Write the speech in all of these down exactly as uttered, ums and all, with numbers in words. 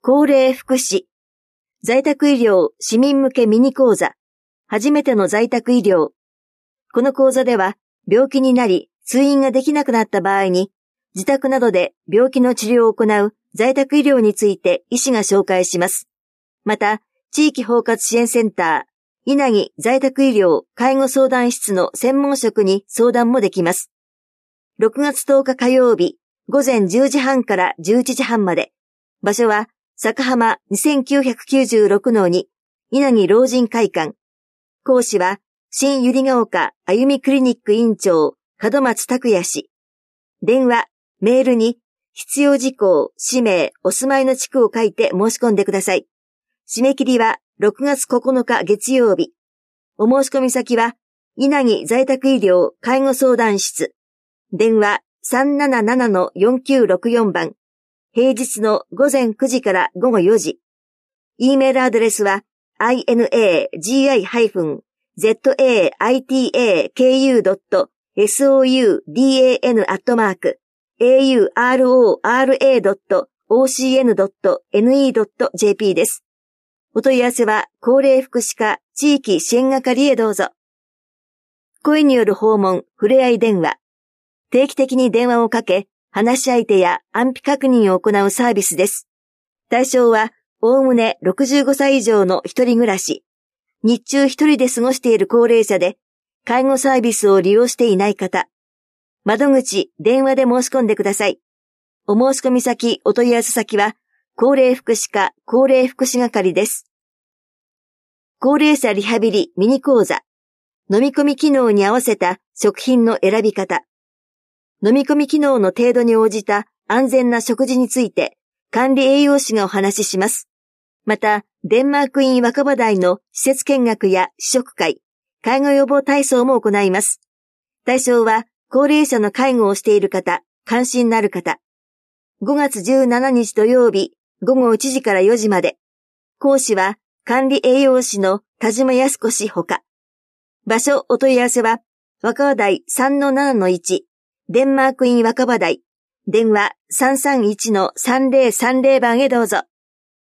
高齢福祉、在宅医療市民向けミニ講座、初めての在宅医療。この講座では、病気になり通院ができなくなった場合に、自宅などで病気の治療を行う在宅医療について医師が紹介します。また、地域包括支援センター、稲城在宅医療介護相談室の専門職に相談もできます。ろくがつとおか火曜日、午前じゅうじはんからじゅういちじはんまで。場所は、坂浜 にせんきゅうひゃくきゅうじゅうろくのに、稲城老人会館。講師は、新百合ヶ丘あゆみクリニック院長、門松拓也氏。電話、メールに、必要事項、氏名、お住まいの地区を書いて申し込んでください。締め切りはろくがつここのか月曜日。お申し込み先は、稲城在宅医療介護相談室。電話 さんなななのよんきゅうろくよん 番。平日の午前くじから午後よじ。E メールアドレスは インエージーアイ ゼットエーアイティーエーケーユー ドット ソウダン アットマーク エーユーアールオーアールエー ドット オーシーエヌ ドット エヌイー ドット ジェーピー です。お問い合わせは高齢福祉課地域支援係へどうぞ。声による訪問、ふれあい電話。定期的に電話をかけ、話し相手や安否確認を行うサービスです。対象は、おおむねろくじゅうごさい以上の一人暮らし、日中一人で過ごしている高齢者で、介護サービスを利用していない方。窓口、電話で申し込んでください。お申し込み先、お問い合わせ先は、高齢福祉課高齢福祉係です。高齢者リハビリミニ講座。飲み込み機能に合わせた食品の選び方。飲み込み機能の程度に応じた安全な食事について管理栄養士がお話しします。また、デンマーク院若葉台の施設見学や試食会、介護予防体操も行います。対象は高齢者の介護をしている方、関心のある方。ごがつじゅうしちにち土曜日、ごごいちじからよじまで。講師は管理栄養士の田島康子氏ほか。場所お問い合わせは若葉台 さんのななのいち。デンマーク院若葉台、電話 さんさんいちのさんぜろさんぜろ 番へどうぞ。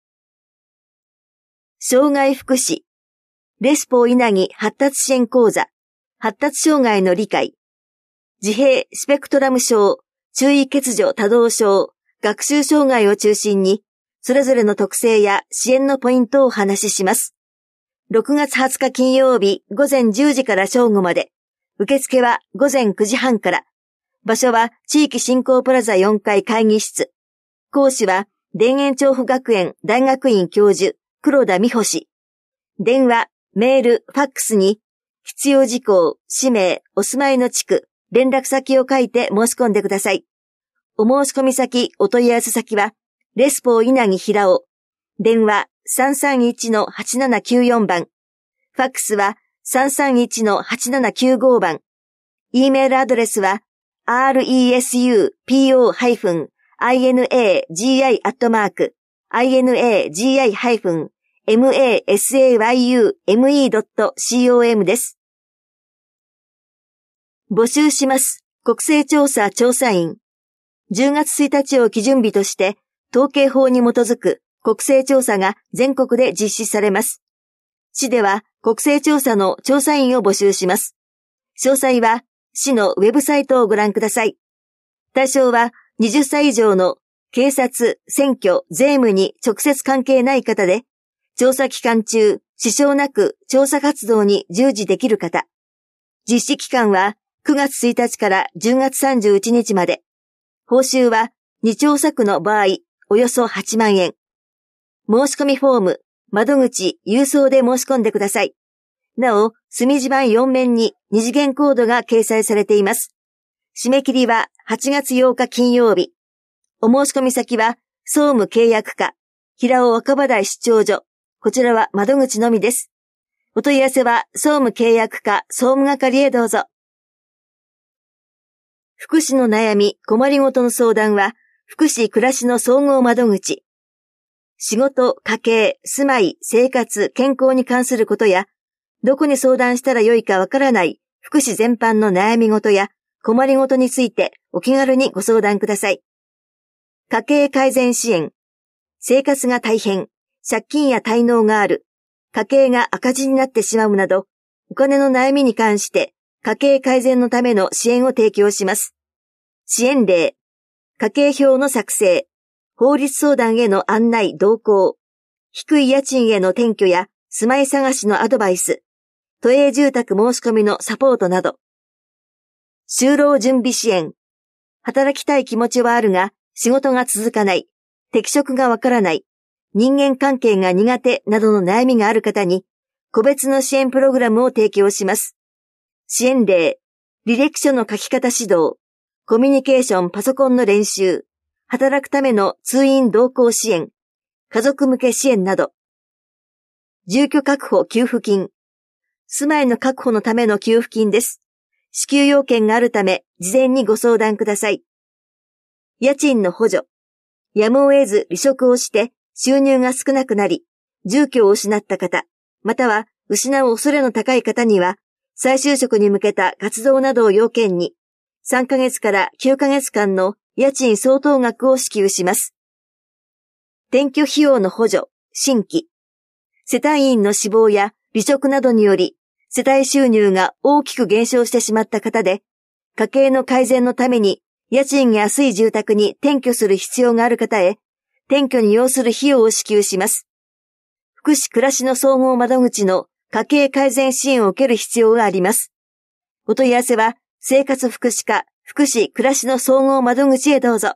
障害福祉、レスポ稲城発達支援講座、発達障害の理解、自閉スペクトラム症、注意欠如多動症、学習障害を中心に、それぞれの特性や支援のポイントをお話しします。ろくがつはつか金曜日午前じゅうじから正午まで、受付は午前くじはんから。場所は地域振興プラザよんかい会議室。講師は田園調布学園大学院教授黒田美穂氏。電話、メール、ファックスに必要事項、氏名、お住まいの地区、連絡先を書いて申し込んでください。お申し込み先、お問い合わせ先はレスポ稲城平尾。電話 さんさんいちのはちななきゅうよん 番。ファックスは さんさんいちのはちななきゅうご 番。E メールアドレスはレスポ ハイフン イナギ アットマーク イナギ ハイフン マサユメ ドット コム です。募集します。国勢調査調査員。じゅうがつついたちを基準日として、統計法に基づく国勢調査が全国で実施されます。市では国勢調査の調査員を募集します。詳細は、市のウェブサイトをご覧ください。対象ははたち以上の警察、選挙、税務に直接関係ない方で、調査期間中、支障なく調査活動に従事できる方。実施期間はくがつついたちからじゅうがつさんじゅういちにちまで。報酬はに調査区の場合、およそはちまんえん。申し込みフォーム、窓口、郵送で申し込んでください。なお、墨字盤よん面に二次元コードが掲載されています。締め切りははちがつようか金曜日。お申し込み先は、総務契約課、平尾若葉台出張所。こちらは窓口のみです。お問い合わせは、総務契約課、総務係へどうぞ。福祉の悩み、困りごとの相談は、福祉暮らしの総合窓口。仕事、家計、住まい、生活、健康に関することや、どこに相談したらよいかわからない福祉全般の悩み事や困りごとについてお気軽にご相談ください。家計改善支援。 生活が大変、借金や滞納がある、家計が赤字になってしまうなど、お金の悩みに関して家計改善のための支援を提供します。支援例、家計表の作成、法律相談への案内同行、低い家賃への転居や住まい探しのアドバイス、都営住宅申し込みのサポートなど。就労準備支援、働きたい気持ちはあるが仕事が続かない、適職がわからない、人間関係が苦手などの悩みがある方に個別の支援プログラムを提供します。支援例、履歴書の書き方指導、コミュニケーションパソコンの練習、働くための通院同行支援、家族向け支援など。住居確保給付金、住まいの確保のための給付金です。支給要件があるため事前にご相談ください。家賃の補助、やむを得ず離職をして収入が少なくなり、住居を失った方、または失う恐れの高い方には、再就職に向けた活動などを要件に、さんかげつからきゅうかげつかんの家賃相当額を支給します。転居費用の補助、新規。世帯員の死亡や離職などにより、世帯収入が大きく減少してしまった方で、家計の改善のために家賃が安い住宅に転居する必要がある方へ、転居に要する費用を支給します。福祉暮らしの総合窓口の家計改善支援を受ける必要があります。お問い合わせは、生活福祉課福祉暮らしの総合窓口へどうぞ。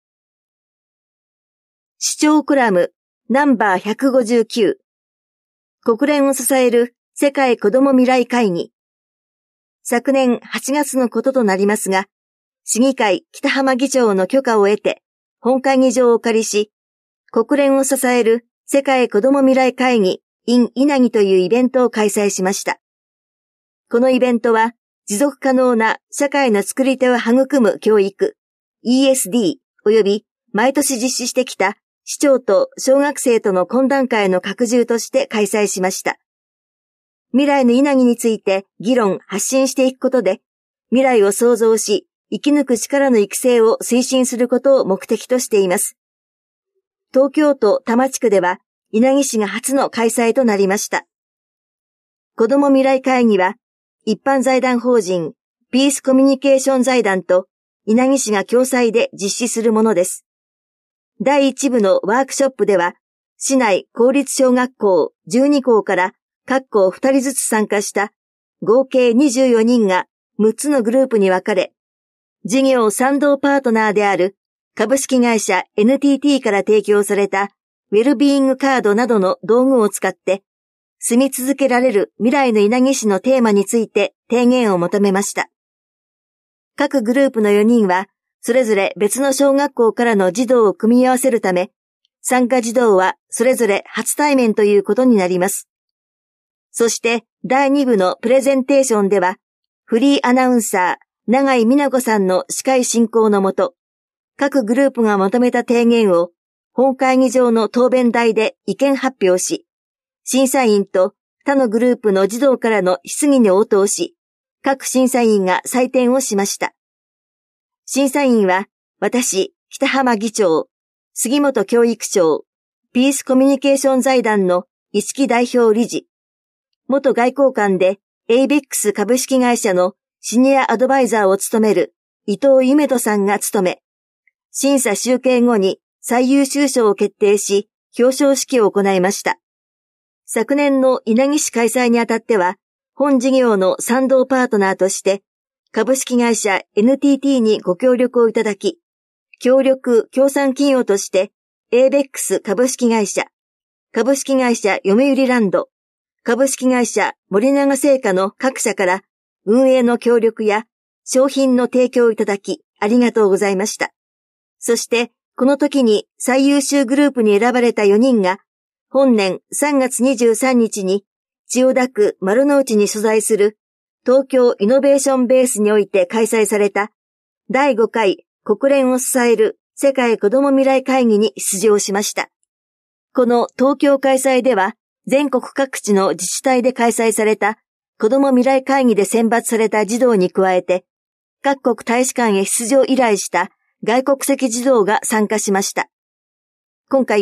視聴コラムナンバーひゃくごじゅうきゅう。国連を支える世界子ども未来会議。昨年はちがつのこととなりますが、市議会北浜議長の許可を得て、本会議場をお借りし、国連を支える世界子ども未来会議 in 稲城というイベントを開催しました。このイベントは、持続可能な社会の作り手を育む教育 イーエスディー 及び毎年実施してきた市長と小学生との懇談会の拡充として開催しました。未来の稲城について議論発信していくことで、未来を創造し生き抜く力の育成を推進することを目的としています。東京都多摩地区では稲城市が初の開催となりました。子ども未来会議は一般財団法人ピースコミュニケーション財団と稲城市が共催で実施するものです。だいいち部のワークショップでは、市内公立小学校じゅうにこうから各校ふたりずつ参加した合計にじゅうよにんがむっつのグループに分かれ、事業賛同パートナーである株式会社 エヌティーティー から提供されたウェルビーイングカードなどの道具を使って住み続けられる未来の稲城市のテーマについて提言を求めました。各グループのよにんはそれぞれ別の小学校からの児童を組み合わせるため、参加児童はそれぞれ初対面ということになります。そしてだいに部のプレゼンテーションでは、フリーアナウンサー永井美奈子さんの司会進行のもと、各グループがまとめた提言を本会議場の答弁台で意見発表し、審査員と他のグループの児童からの質疑に応答し、各審査員が採点をしました。審査員は、私、北浜議長、杉本教育長、ピースコミュニケーション財団の一木代表理事、元外交官で エイベックス 株式会社のシニアアドバイザーを務める伊藤夢人さんが務め、審査集計後に最優秀賞を決定し、表彰式を行いました。昨年の稲城市開催にあたっては、本事業の賛同パートナーとして、株式会社 エヌティーティー にご協力をいただき、協力協賛企業として、エイベックス 株式会社、株式会社読売ランド、株式会社森永製菓の各社から運営の協力や商品の提供をいただき、ありがとうございました。そして、この時に最優秀グループに選ばれたよにんが、本年さんがつにじゅうさんにちに千代田区丸の内に所在する東京イノベーションベースにおいて開催されただいごかい国連を支える世界子ども未来会議に出場しました。この東京開催では全国各地の自治体で開催された子ども未来会議で選抜された児童に加えて各国大使館へ出場依頼した外国籍児童が参加しました。今回は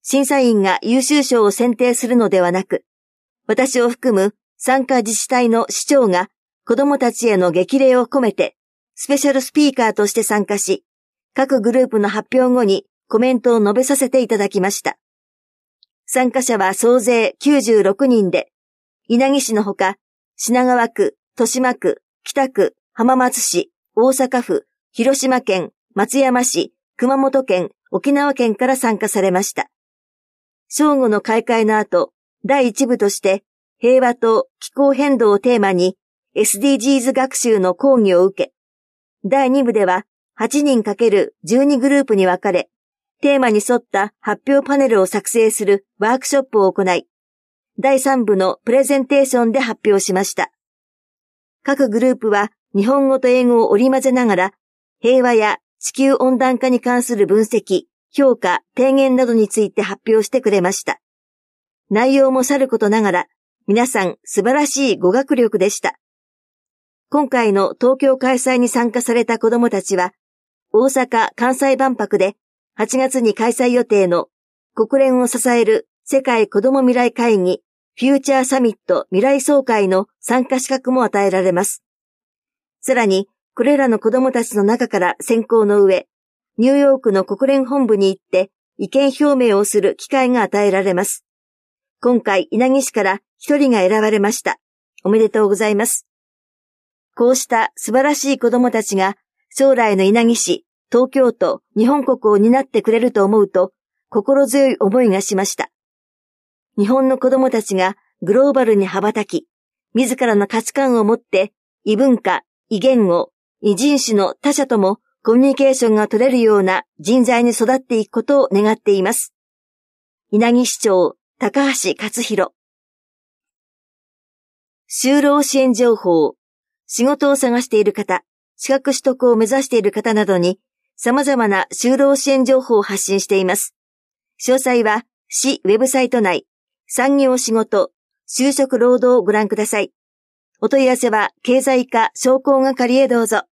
審査員が優秀賞を選定するのではなく、私を含む参加自治体の市長が子どもたちへの激励を込めて、スペシャルスピーカーとして参加し、各グループの発表後にコメントを述べさせていただきました。参加者は総勢きゅうじゅうろくにんで、稲城市のほか、品川区、豊島区、北区、浜松市、大阪府、広島県、松山市、熊本県、沖縄県から参加されました。正午の開会の後、だいいち部として平和と気候変動をテーマに エスディージーズ 学習の講義を受け、だいに部でははちにんかけるじゅうにグループに分かれ、テーマに沿った発表パネルを作成するワークショップを行い、だいさん部のプレゼンテーションで発表しました。各グループは日本語と英語を織り交ぜながら、平和や地球温暖化に関する分析、評価、提言などについて発表してくれました。内容もさることながら、皆さん素晴らしい語学力でした。今回の東京開催に参加された子どもたちは、大阪・関西万博ではちがつに開催予定の国連を支える世界子ども未来会議フューチャーサミット未来総会の参加資格も与えられます。さらに、これらの子どもたちの中から選考の上、ニューヨークの国連本部に行って意見表明をする機会が与えられます。今回稲城市から一人が選ばれました。おめでとうございます。こうした素晴らしい子どもたちが将来の稲城市、東京都、日本国を担ってくれると思うと心強い思いがしました。日本の子どもたちがグローバルに羽ばたき、自らの価値観を持って異文化、異言語、異人種の他者ともコミュニケーションが取れるような人材に育っていくことを願っています。稲城市長、高橋克弘。就労支援情報。仕事を探している方、資格取得を目指している方などに様々な就労支援情報を発信しています。詳細は市ウェブサイト内、産業仕事、就職労働をご覧ください。お問い合わせは経済課商工係へどうぞ。